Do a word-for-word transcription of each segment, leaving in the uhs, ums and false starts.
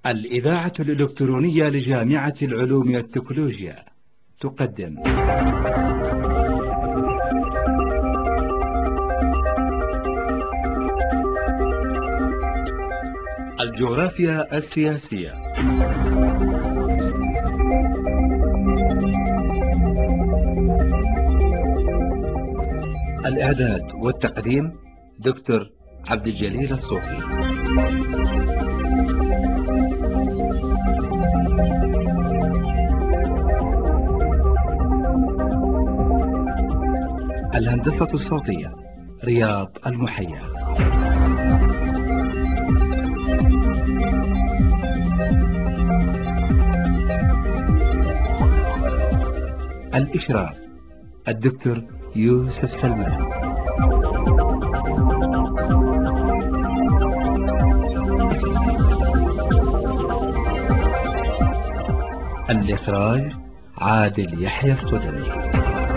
الإذاعة الإلكترونية لجامعة العلوم والتكنولوجيا تقدم الجغرافيا السياسية. الإعداد والتقديم دكتور عبد الجليل الصوفي. الهندسة الصوتية رياض المحيا. الإشراف الدكتور يوسف سلمان. الإخراج عادل يحيى الخدمي.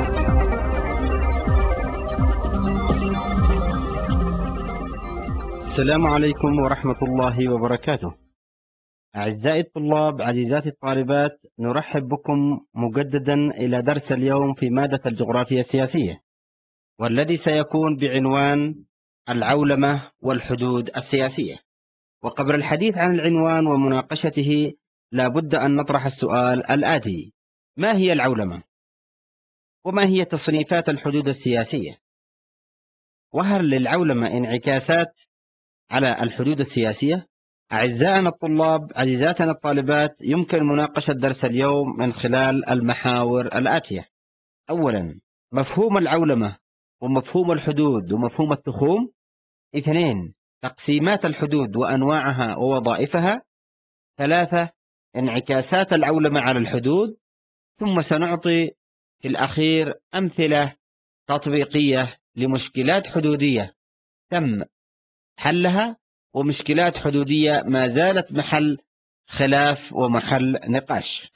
السلام عليكم ورحمة الله وبركاته. أعزائي الطلاب، عزيزاتي الطالبات، نرحب بكم مجددا إلى درس اليوم في مادة الجغرافيا السياسية، والذي سيكون بعنوان العولمة والحدود السياسية. وقبل الحديث عن العنوان ومناقشته لا بد أن نطرح السؤال الآتي: ما هي العولمة؟ وما هي تصنيفات الحدود السياسية؟ وهل للعولمة انعكاسات على الحدود السياسية؟ أعزائنا الطلاب، عزيزاتنا الطالبات، يمكن مناقشة درس اليوم من خلال المحاور الآتية. أولا، مفهوم العولمة ومفهوم الحدود ومفهوم التخوم. اثنين، تقسيمات الحدود وأنواعها ووظائفها. ثلاثة، انعكاسات العولمة على الحدود. ثم سنعطي في الأخير أمثلة تطبيقية لمشكلات حدودية تم حلها ومشكلات حدودية ما زالت محل خلاف ومحل نقاش.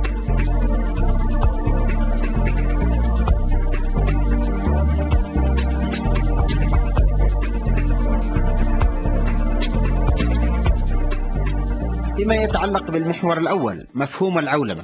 فيما يتعلق بالمحور الأول، مفهوم العولمة.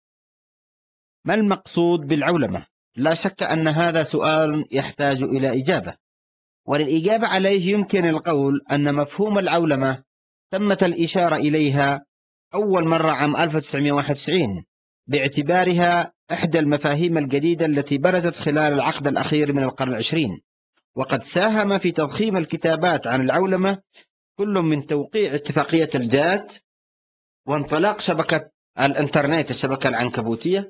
ما المقصود بالعولمة؟ لا شك أن هذا سؤال يحتاج إلى إجابة، وللإجابة عليه يمكن القول أن مفهوم العولمة تمت الإشارة إليها أول مرة عام ألف وتسعمائة وواحد وتسعين باعتبارها إحدى المفاهيم الجديدة التي برزت خلال العقد الأخير من القرن العشرين، وقد ساهم في تضخيم الكتابات عن العولمة كل من توقيع اتفاقية الجات وانطلاق شبكة الإنترنت، الشبكة العنكبوتية،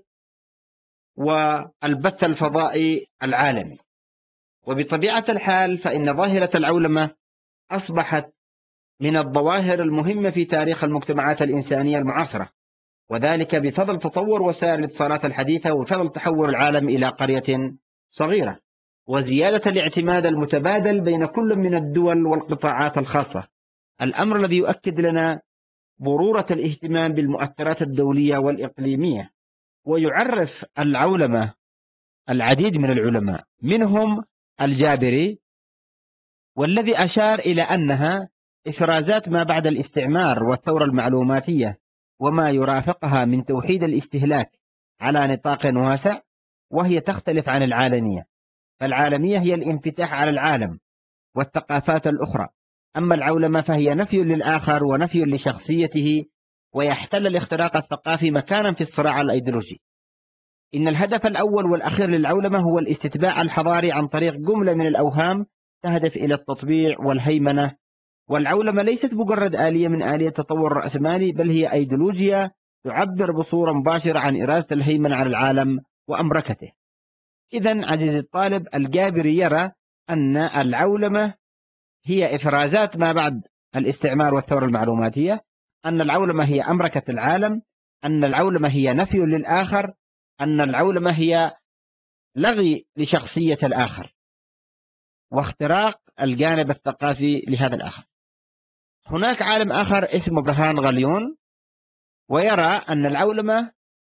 والبث الفضائي العالمي. وبطبيعة الحال فإن ظاهرة العولمة أصبحت من الظواهر المهمة في تاريخ المجتمعات الإنسانية المعاصرة، وذلك بفضل تطور وسائل الاتصالات الحديثة وبفضل تحول العالم إلى قرية صغيرة، وزيادة الاعتماد المتبادل بين كل من الدول والقطاعات الخاصة، الأمر الذي يؤكد لنا ضرورة الاهتمام بالمؤثرات الدولية والإقليمية. ويعرف العولمة العديد من العلماء، منهم الجابري، والذي أشار إلى أنها إفرازات ما بعد الاستعمار والثورة المعلوماتية وما يرافقها من توحيد الاستهلاك على نطاق واسع، وهي تختلف عن العالمية. فالعالمية هي الانفتاح على العالم والثقافات الأخرى، أما العولمة فهي نفي للآخر ونفي لشخصيته، ويحتل الاختراق الثقافي مكانا في الصراع الأيديولوجي. إن الهدف الأول والأخير للعولمة هو الاستتباع الحضاري عن طريق جملة من الأوهام تهدف إلى التطبيع والهيمنة. والعولمة ليست مجرد آلية من آلية التطور الرأسمالي، بل هي أيديولوجيا تعبر بصورة مباشرة عن إرادة الهيمنة على العالم وأمركته. إذن عزيزي الطالب، الجابري يرى أن العولمة هي إفرازات ما بعد الاستعمار والثورة المعلوماتية، أن العولمة هي أمركة العالم، أن العولمة هي نفي للآخر، أن العولمة هي لغي لشخصية الآخر واختراق الجانب الثقافي لهذا الآخر. هناك عالم آخر اسمه برهان غاليون، ويرى أن العولمة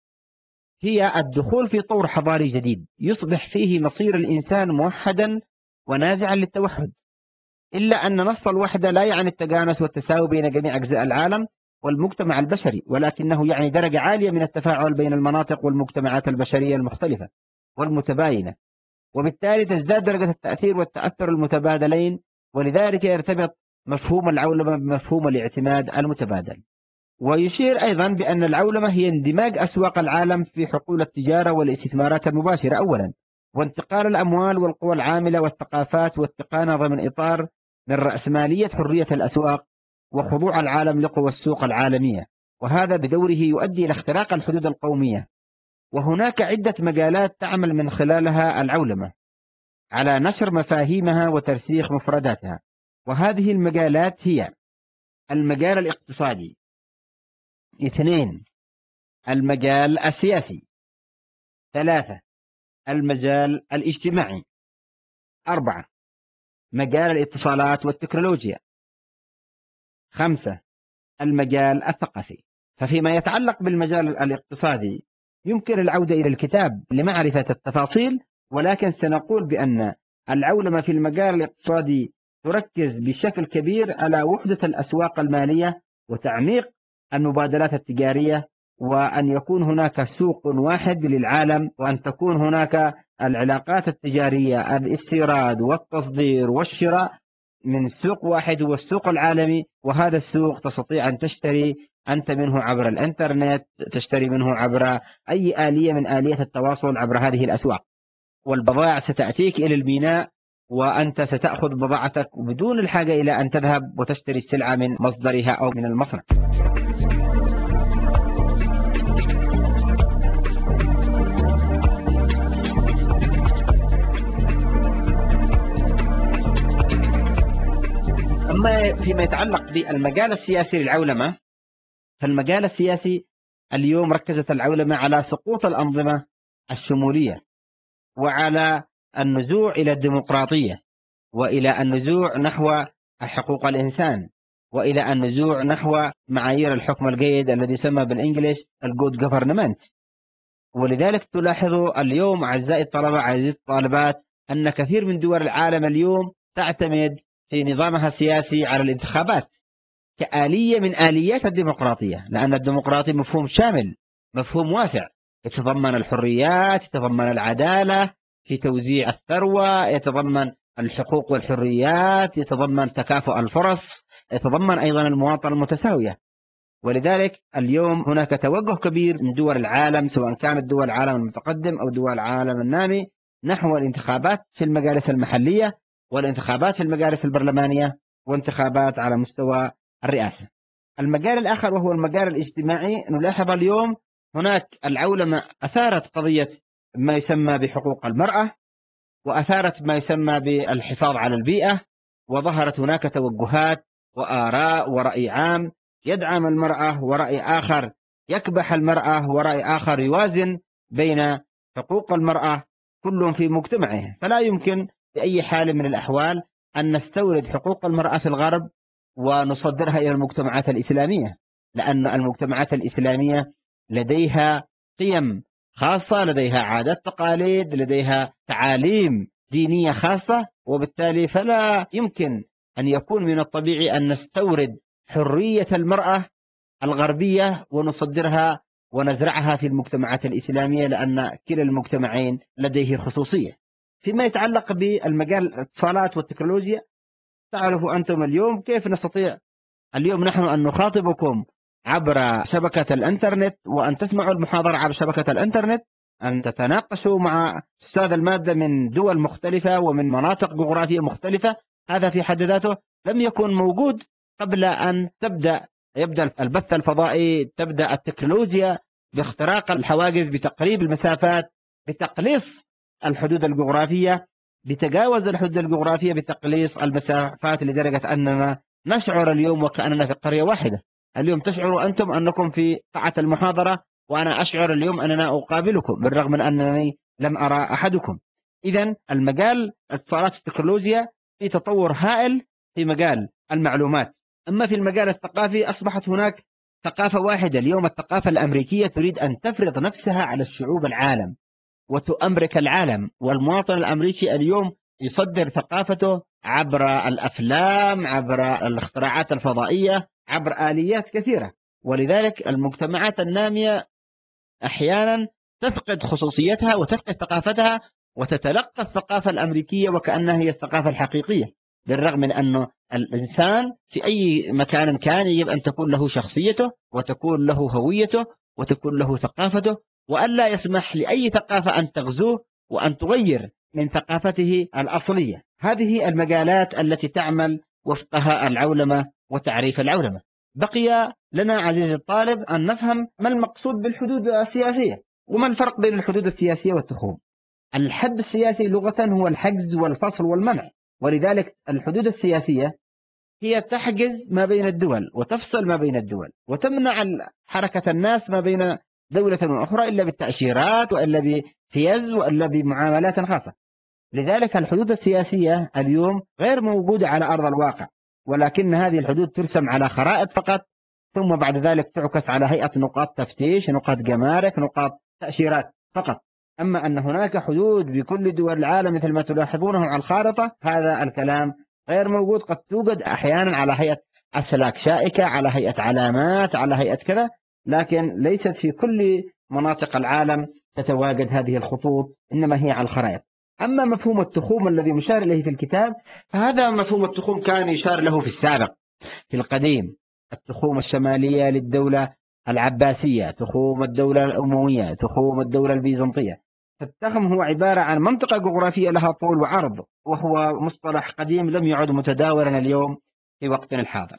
هي الدخول في طور حضاري جديد يصبح فيه مصير الإنسان موحدا ونازعا للتوحد، إلا أن نص الوحدة لا يعني التجانس والتساوي بين جميع أجزاء العالم، والمجتمع البشري، ولكنه يعني درجة عالية من التفاعل بين المناطق والمجتمعات البشرية المختلفة والمتباينة، وبالتالي تزداد درجة التأثير والتأثر المتبادلين، ولذلك يرتبط مفهوم العولمة بمفهوم الاعتماد المتبادل. ويشير أيضا بأن العولمة هي اندماج أسواق العالم في حقول التجارة والاستثمارات المباشرة أولا، وانتقال الأموال والقوى العاملة والثقافات والتقانة ضمن إطار من رأسمالية حرية الأسواق وخضوع العالم لقوى السوق العالمية، وهذا بدوره يؤدي إلى اختراق الحدود القومية. وهناك عدة مجالات تعمل من خلالها العولمة على نشر مفاهيمها وترسيخ مفرداتها، وهذه المجالات هي: المجال الاقتصادي، اثنين المجال السياسي، ثلاثة المجال الاجتماعي، أربعة مجال الاتصالات والتكنولوجيا، خمسة المجال الثقافي. ففيما يتعلق بالمجال الاقتصادي يمكن العودة إلى الكتاب لمعرفة التفاصيل، ولكن سنقول بأن العولمة في المجال الاقتصادي تركز بشكل كبير على وحدة الأسواق المالية وتعميق المبادلات التجارية، وأن يكون هناك سوق واحد للعالم، وأن تكون هناك العلاقات التجارية، الاستيراد والتصدير والشراء من سوق واحد هو السوق العالمي. وهذا السوق تستطيع أن تشتري أنت منه عبر الإنترنت، تشتري منه عبر أي آلية من آلية التواصل عبر هذه الأسواق، والبضائع ستأتيك إلى الميناء وأنت ستأخذ بضاعتك بدون الحاجة إلى أن تذهب وتشتري السلعة من مصدرها أو من المصنع. أما فيما يتعلق بالمجال السياسي للعولمة، فالمجال السياسي اليوم ركزت العولمة على سقوط الأنظمة الشمولية، وعلى النزوع إلى الديمقراطية، وإلى النزوع نحو حقوق الإنسان، وإلى النزوع نحو معايير الحكم الجيد الذي يسمى بالإنجليش الجود جوفرنمنت. ولذلك تلاحظوا اليوم أعزائي الطلبة أعزائي الطالبات أن كثير من دول العالم اليوم تعتمد في نظامها السياسي على الانتخابات كآلية من آليات الديمقراطية، لأن الديمقراطية مفهوم شامل، مفهوم واسع، يتضمن الحريات، يتضمن العدالة في توزيع الثروة، يتضمن الحقوق والحريات، يتضمن تكافؤ الفرص، يتضمن أيضا المواطنة المتساوية. ولذلك اليوم هناك توجه كبير من دول العالم، سواء كانت دول العالم المتقدم أو دول العالم النامي، نحو الانتخابات في المجالس المحلية، والانتخابات في المجالس البرلمانية، وانتخابات على مستوى الرئاسة. المجال الآخر وهو المجال الاجتماعي، نلاحظ اليوم هناك العولمة أثارت قضية ما يسمى بحقوق المرأة، وأثارت ما يسمى بالحفاظ على البيئة، وظهرت هناك توجهات وآراء ورأي عام يدعم المرأة، ورأي آخر يكبح المرأة، ورأي آخر يوازن بين حقوق المرأة، كل في مجتمعه. فلا يمكن بأي حال من الأحوال أن نستورد حقوق المرأة في الغرب ونصدرها إلى المجتمعات الإسلامية، لأن المجتمعات الإسلامية لديها قيم خاصة، لديها عادات تقاليد، لديها تعاليم دينية خاصة، وبالتالي فلا يمكن أن يكون من الطبيعي أن نستورد حرية المرأة الغربية ونصدرها ونزرعها في المجتمعات الإسلامية، لأن كلا المجتمعين لديه خصوصية. فيما يتعلق بالمجال الاتصالات والتكنولوجيا، تعرفوا أنتم اليوم كيف نستطيع اليوم نحن أن نخاطبكم عبر شبكة الإنترنت، وأن تسمعوا المحاضرة عبر شبكة الإنترنت، أن تتناقشوا مع أستاذ المادة من دول مختلفة ومن مناطق جغرافية مختلفة. هذا في حد ذاته لم يكن موجود قبل أن تبدأ يبدأ البث الفضائي، تبدأ التكنولوجيا باختراق الحواجز، بتقريب المسافات، بتقليص الحدود الجغرافية، بتجاوز الحدود الجغرافية، بتقليص المسافات، لدرجة أننا نشعر اليوم وكأننا في قرية واحدة. اليوم تشعروا أنتم أنكم في قاعة المحاضرة، وأنا أشعر اليوم أننا أقابلكم بالرغم من أنني لم أرى أحدكم. إذن المجال اتصالات التكنولوجيا في تطور هائل في مجال المعلومات. أما في المجال الثقافي أصبحت هناك ثقافة واحدة اليوم، الثقافة الأمريكية تريد أن تفرض نفسها على الشعوب العالم وتؤمرك العالم، والمواطن الأمريكي اليوم يصدر ثقافته عبر الأفلام، عبر الاختراعات الفضائية، عبر آليات كثيرة. ولذلك المجتمعات النامية أحيانا تفقد خصوصيتها وتفقد ثقافتها وتتلقى الثقافة الأمريكية وكأنها هي الثقافة الحقيقية، بالرغم من أن الإنسان في أي مكان كان يجب أن تكون له شخصيته وتكون له هويته وتكون له ثقافته، وألا يسمح لأي ثقافة أن تغزوه وأن تغير من ثقافته الأصلية. هذه المجالات التي تعمل وفقها العولمة وتعريف العولمة. بقي لنا عزيزي الطالب أن نفهم ما المقصود بالحدود السياسية وما الفرق بين الحدود السياسية والتخوم. الحد السياسي لغة هو الحجز والفصل والمنع، ولذلك الحدود السياسية هي تحجز ما بين الدول وتفصل ما بين الدول وتمنع حركة الناس ما بين دولة وأخرى إلا بالتأشيرات وإلا بفيز وإلا بمعاملات خاصة. لذلك الحدود السياسية اليوم غير موجودة على أرض الواقع، ولكن هذه الحدود ترسم على خرائط فقط، ثم بعد ذلك تعكس على هيئة نقاط تفتيش، نقاط جمارك، نقاط تأشيرات فقط. أما أن هناك حدود بكل دول العالم مثل ما تلاحظونه على الخارطة، هذا الكلام غير موجود. قد توجد أحيانا على هيئة أسلاك شائكة، على هيئة علامات، على هيئة كذا، لكن ليست في كل مناطق العالم تتواجد هذه الخطوط، إنما هي على الخرائط. أما مفهوم التخوم الذي مشار إليه في الكتاب، فهذا مفهوم التخوم كان يشار له في السابق في القديم. التخوم الشمالية للدولة العباسية، تخوم الدولة الأموية، تخوم الدولة البيزنطية. فالتخم هو عبارة عن منطقة جغرافية لها طول وعرض، وهو مصطلح قديم لم يعد متداولا اليوم في وقتنا الحاضر.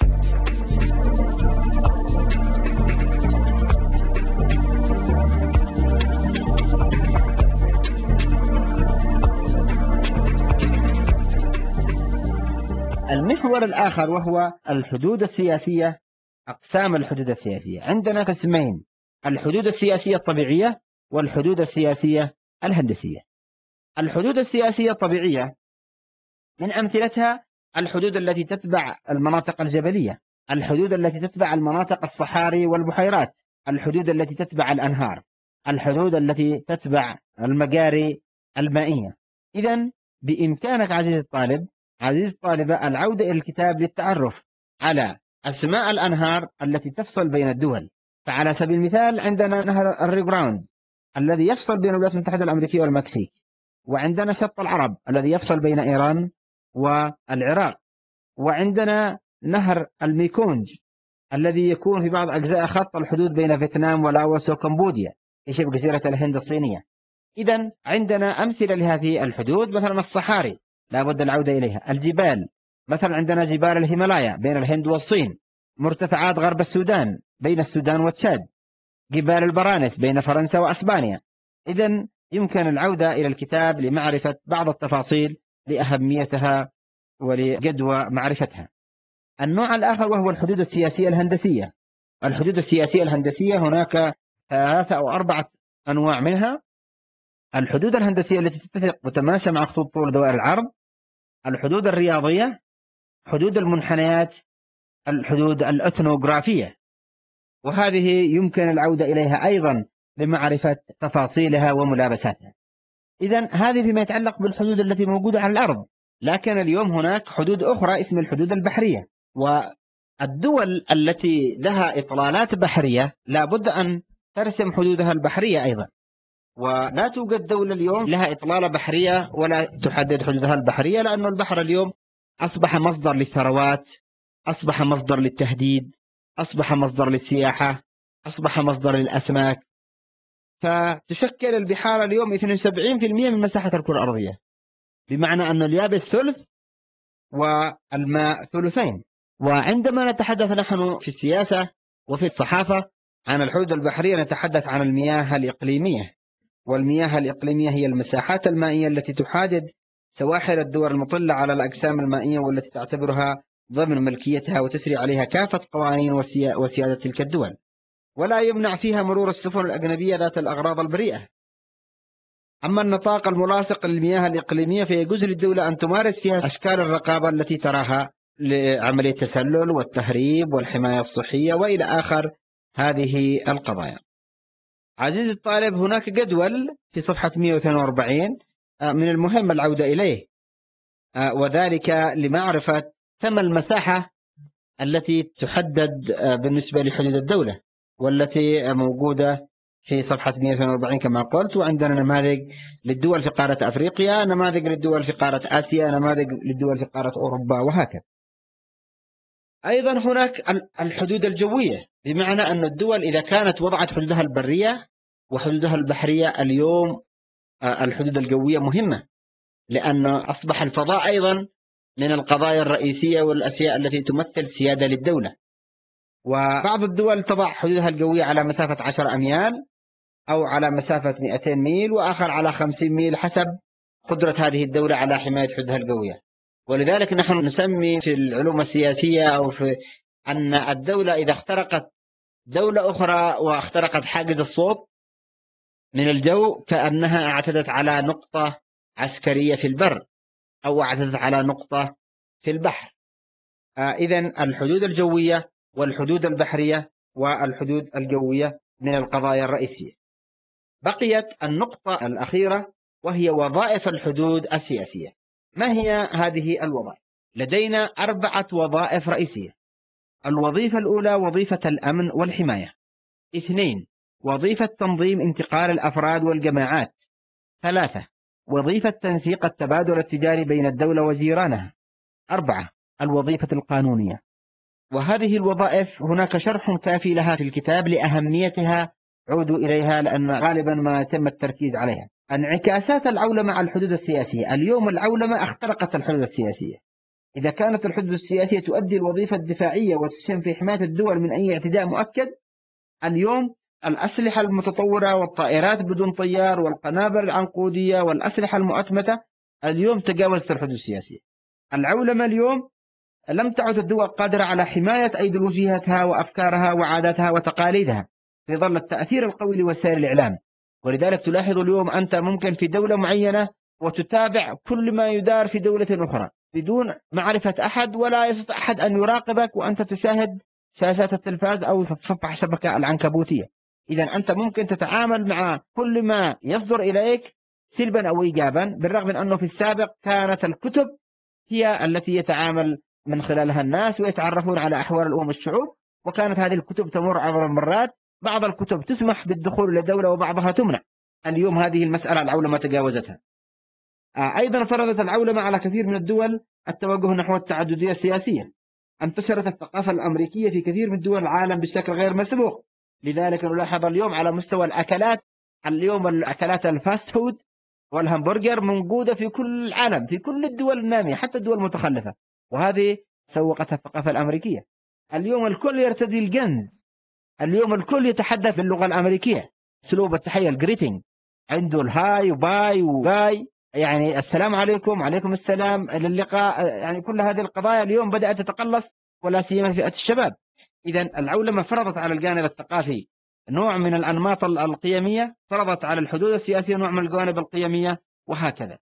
المحور الآخر وهو الحدود السياسية. أقسام الحدود السياسية عندنا قسمين: الحدود السياسية الطبيعية والحدود السياسية الهندسية. الحدود السياسية الطبيعية من أمثلتها الحدود التي تتبع المناطق الجبلية، الحدود التي تتبع المناطق الصحاري والبحيرات، الحدود التي تتبع الأنهار، الحدود التي تتبع المجاري المائية. إذن بإمكانك عزيز الطالب عزيز الطالبة العودة إلى الكتاب للتعرف على أسماء الأنهار التي تفصل بين الدول. فعلى سبيل المثال عندنا نهر الريو جراند الذي يفصل بين الولايات المتحدة الأمريكية والمكسيك، وعندنا شط العرب الذي يفصل بين إيران والعراق، وعندنا نهر الميكونج الذي يكون في بعض أجزاء خط الحدود بين فيتنام ولاوس وكمبوديا في شبه جزيرة الهند الصينية. إذن عندنا أمثلة لهذه الحدود، مثلا الصحاري لا بد العودة إليها، الجبال مثلا عندنا جبال الهيمالايا بين الهند والصين، مرتفعات غرب السودان بين السودان وتشاد، جبال البرانس بين فرنسا وأسبانيا. إذن يمكن العودة إلى الكتاب لمعرفة بعض التفاصيل لأهميتها ولجدوى معرفتها. النوع الآخر وهو الحدود السياسية الهندسية. الحدود السياسية الهندسية هناك ثلاثة أو أربعة أنواع منها: الحدود الهندسية التي تتفق وتتماشى مع خطوط طول دوائر العرض، الحدود الرياضية، حدود المنحنيات، الحدود الأثنوغرافية، وهذه يمكن العودة إليها أيضا لمعرفة تفاصيلها وملابساتها. إذن هذه فيما يتعلق بالحدود التي موجودة على الأرض. لكن اليوم هناك حدود أخرى اسم الحدود البحرية، والدول التي لها إطلالات بحرية لا بد أن ترسم حدودها البحرية أيضا، ولا توجد دولة اليوم لها إطلالة بحرية ولا تحدد حدودها البحرية، لأن البحر اليوم أصبح مصدر للثروات، أصبح مصدر للتهديد، أصبح مصدر للسياحة، أصبح مصدر للأسماك. فتشكل البحار اليوم اثنين وسبعين بالمئة من مساحة الكرة الأرضية، بمعنى أن اليابس ثلث والماء ثلثين. وعندما نتحدث نحن في السياسة وفي الصحافة عن الحدود البحرية نتحدث عن المياه الإقليمية، والمياه الإقليمية هي المساحات المائية التي تحدد سواحل الدول المطلة على الأجسام المائية والتي تعتبرها ضمن ملكيتها وتسري عليها كافة قوانين وسيادة تلك الدول، ولا يمنع فيها مرور السفن الأجنبية ذات الأغراض البريئة. أما النطاق الملاصق للمياه الإقليمية فيجوز للدولة أن تمارس فيها أشكال الرقابة التي تراها لعملية التسلل والتهريب والحماية الصحية وإلى آخر هذه القضايا. عزيزي الطالب هناك جدول في صفحة مئة واثنين وأربعين من المهم العودة إليه، وذلك لمعرفة كم المساحة التي تحدد بالنسبة لحدود الدولة، والتي موجودة في صفحة مئة واثنين وأربعين كما قلت. وعندنا نماذج للدول في قارة أفريقيا، نماذج للدول في قارة آسيا، نماذج للدول في قارة أوروبا، وهكذا. أيضا هناك الحدود الجوية، بمعنى أن الدول إذا كانت وضعت حدودها البرية وحدودها البحرية، اليوم الحدود الجوية مهمة، لأن أصبح الفضاء أيضا من القضايا الرئيسية والأشياء التي تمثل سيادة للدولة. وبعض الدول تضع حدودها الجوية على مسافة عشر أميال أو على مسافة مئتين ميل، وآخر على خمسين ميل، حسب قدرة هذه الدولة على حماية حدودها الجوية. ولذلك نحن نسمي في العلوم السياسية أو في أن الدولة إذا اخترقت دولة أخرى واخترقت حاجز الصوت من الجو، كأنها اعتدت على نقطة عسكرية في البر أو اعتدت على نقطة في البحر. آه إذن الحدود الجوية والحدود البحرية والحدود الجوية من القضايا الرئيسية. بقيت النقطة الأخيرة وهي وظائف الحدود السياسية. ما هي هذه الوظائف؟ لدينا أربعة وظائف رئيسية. الوظيفة الأولى وظيفة الأمن والحماية. اثنين، وظيفة تنظيم انتقال الأفراد والجماعات. ثلاثة، وظيفة تنسيق التبادل التجاري بين الدولة وجيرانها. أربعة، الوظيفة القانونية. وهذه الوظائف هناك شرح كافي لها في الكتاب لأهميتها، عودوا إليها لأن غالبا ما يتم التركيز عليها. انعكاسات العولمة على الحدود السياسية. اليوم العولمة اخترقت الحدود السياسية. إذا كانت الحدود السياسية تؤدي الوظيفة الدفاعية وتسهم في حماية الدول من أي اعتداء مؤكد، اليوم الأسلحة المتطورة والطائرات بدون طيار والقنابل العنقودية والأسلحة المؤتمتة اليوم تجاوزت الحدود السياسية. العولمة اليوم لم تعد الدول قادرة على حماية أيديولوجياتها وأفكارها وعاداتها وتقاليدها في ظل التأثير القوي لوسائل الإعلام. ولذلك تلاحظ اليوم أنت ممكن في دولة معينة وتتابع كل ما يدار في دولة أخرى بدون معرفة أحد، ولا يستطيع أحد أن يراقبك وأنت تشاهد شاشات التلفاز أو تتصفح الشبكة العنكبوتية. إذا أنت ممكن تتعامل مع كل ما يصدر إليك سلبا أو إيجابا، بالرغم من أنه في السابق كانت الكتب هي التي يتعامل من خلالها الناس ويتعرفون على أحوال الأمم والشعوب، وكانت هذه الكتب تمر عبر المرات. بعض الكتب تسمح بالدخول لدولة وبعضها تمنع. اليوم هذه المسألة العولمة تجاوزتها. أيضا فرضت العولمة على كثير من الدول التوجه نحو التعددية السياسية. انتشرت الثقافة الأمريكية في كثير من دول العالم بشكل غير مسبوق. لذلك نلاحظ اليوم على مستوى الأكلات، اليوم الأكلات الفاست فود والهمبرجر موجودة في كل العالم، في كل الدول النامية حتى الدول المتخلفة، وهذه سوقتها الثقافة الأمريكية. اليوم الكل يرتدي الجنز، اليوم الكل يتحدث باللغة الأمريكية، أسلوب التحية الجريتنج، عنده الهاي وباي وجاي، يعني السلام عليكم، عليكم السلام، للقاء. يعني كل هذه القضايا اليوم بدأت تتقلص، ولا سيما فئة الشباب. إذن العولمة فرضت على الجانب الثقافي نوع من الأنماط القيمية، فرضت على الحدود السياسية نوع من الجوانب القيمية، وهكذا.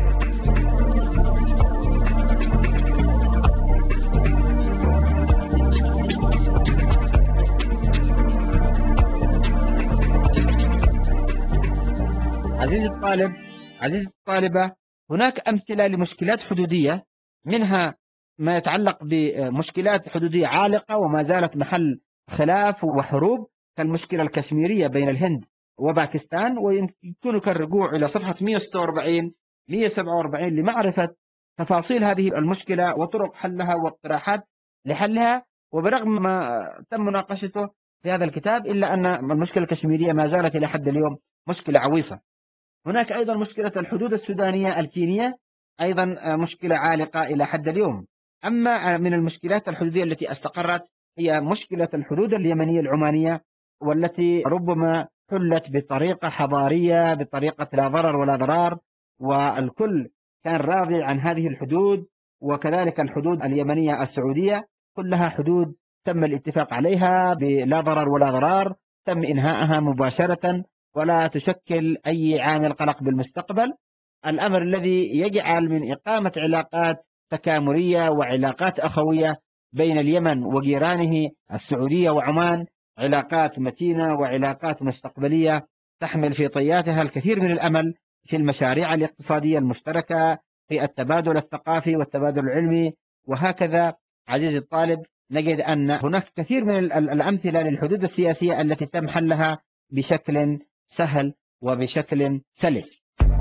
عزيزي الطالب، عزيزي الطالبة، هناك أمثلة لمشكلات حدودية، منها ما يتعلق بمشكلات حدودية عالقة وما زالت محل خلاف وحروب، كالمشكلة الكشميرية بين الهند وباكستان. ويمكنك الرجوع إلى صفحة مئة وستة وأربعين مئة وسبعة وأربعين لمعرفة تفاصيل هذه المشكلة وطرق حلها واقتراحات لحلها. وبرغم ما تم مناقشته في هذا الكتاب، إلا أن المشكلة الكشميرية ما زالت إلى حد اليوم مشكلة عويصة. هناك أيضا مشكلة الحدود السودانية الكينية، أيضا مشكلة عالقة إلى حد اليوم. أما من المشكلات الحدودية التي استقرت هي مشكلة الحدود اليمنية العمانية، والتي ربما حلت بطريقة حضارية، بطريقة لا ضرر ولا ضرار، والكل كان راضي عن هذه الحدود. وكذلك الحدود اليمنية السعودية كلها حدود تم الاتفاق عليها بلا ضرر ولا ضرار، تم إنهائها مباشرة ولا تشكل أي عامل قلق بالمستقبل. الأمر الذي يجعل من إقامة علاقات تكاملية وعلاقات أخوية بين اليمن وجيرانه السعودية وعمان علاقات متينة وعلاقات مستقبلية تحمل في طياتها الكثير من الأمل في المشاريع الاقتصادية المشتركة، في التبادل الثقافي والتبادل العلمي، وهكذا. عزيزي الطالب، نجد أن هناك كثير من الأمثلة للحدود السياسية التي تم حلها بشكل سهل وبشكل سلس.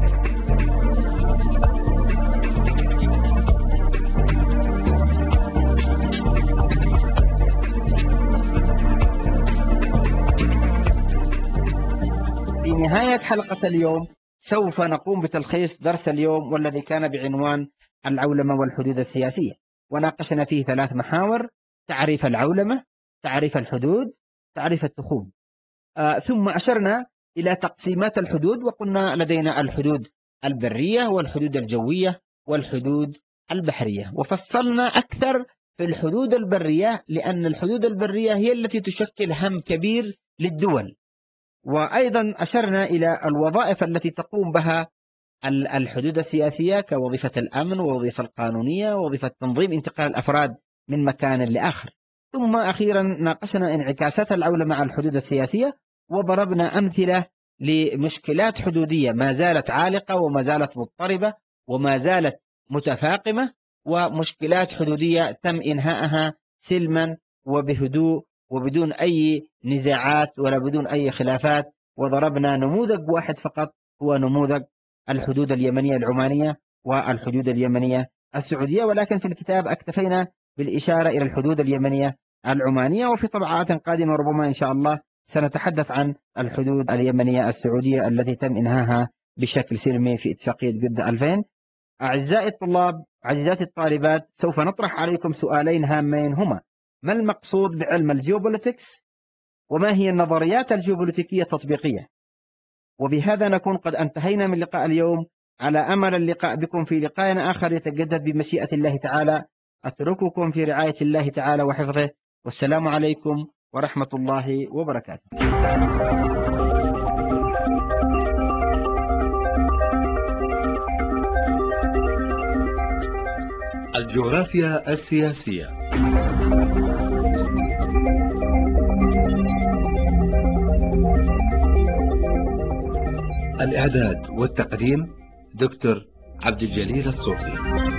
في نهاية حلقة اليوم سوف نقوم بتلخيص درس اليوم والذي كان بعنوان العولمة والحدود السياسية، وناقشنا فيه ثلاث محاور: تعريف العولمة، تعريف الحدود، تعريف التخوم. آه ثم أشرنا إلى تقسيمات الحدود، وقلنا لدينا الحدود البرية والحدود الجوية والحدود البحرية، وفصلنا أكثر في الحدود البرية لأن الحدود البرية هي التي تشكل هم كبير للدول. وأيضا أشرنا إلى الوظائف التي تقوم بها الحدود السياسية كوظيفة الأمن ووظيفة القانونية ووظيفة تنظيم انتقال الأفراد من مكان لآخر. ثم أخيرا ناقشنا انعكاسات العولمة على الحدود السياسية، وضربنا أمثلة لمشكلات حدودية ما زالت عالقة وما زالت مضطربة وما زالت متفاقمة، ومشكلات حدودية تم إنهائها سلما وبهدوء وبدون أي نزاعات ولا بدون أي خلافات. وضربنا نموذج واحد فقط هو نموذج الحدود اليمنية العمانية والحدود اليمنية السعودية، ولكن في الكتاب اكتفينا بالإشارة إلى الحدود اليمنية العمانية، وفي طبعات قادمة ربما إن شاء الله سنتحدث عن الحدود اليمنية السعودية التي تم إنهاها بشكل سلمي في اتفاقية جدة ألفين. أعزائي الطلاب، عزيزاتي الطالبات، سوف نطرح عليكم سؤالين هامين هما: ما المقصود بعلم الجيوبوليتكس؟ وما هي النظريات الجيوبوليتيكية التطبيقية؟ وبهذا نكون قد انتهينا من لقاء اليوم، على أمل اللقاء بكم في لقاء آخر يتجدد بمشيئة الله تعالى. أترككم في رعاية الله تعالى وحفظه، والسلام عليكم ورحمة الله وبركاته. الجغرافيا السياسية. الإعداد والتقديم دكتور عبد الجليل الصوفي.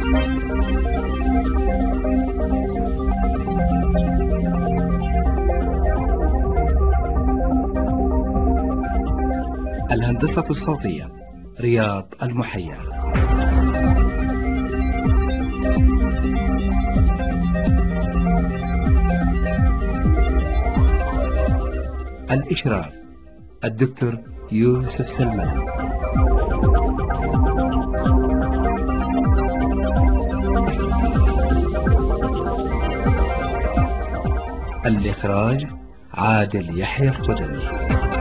الهندسة الصوتية رياض المحيا. الإشراف الدكتور يوسف سلمان. الإخراج عادل يحيى الخدمي.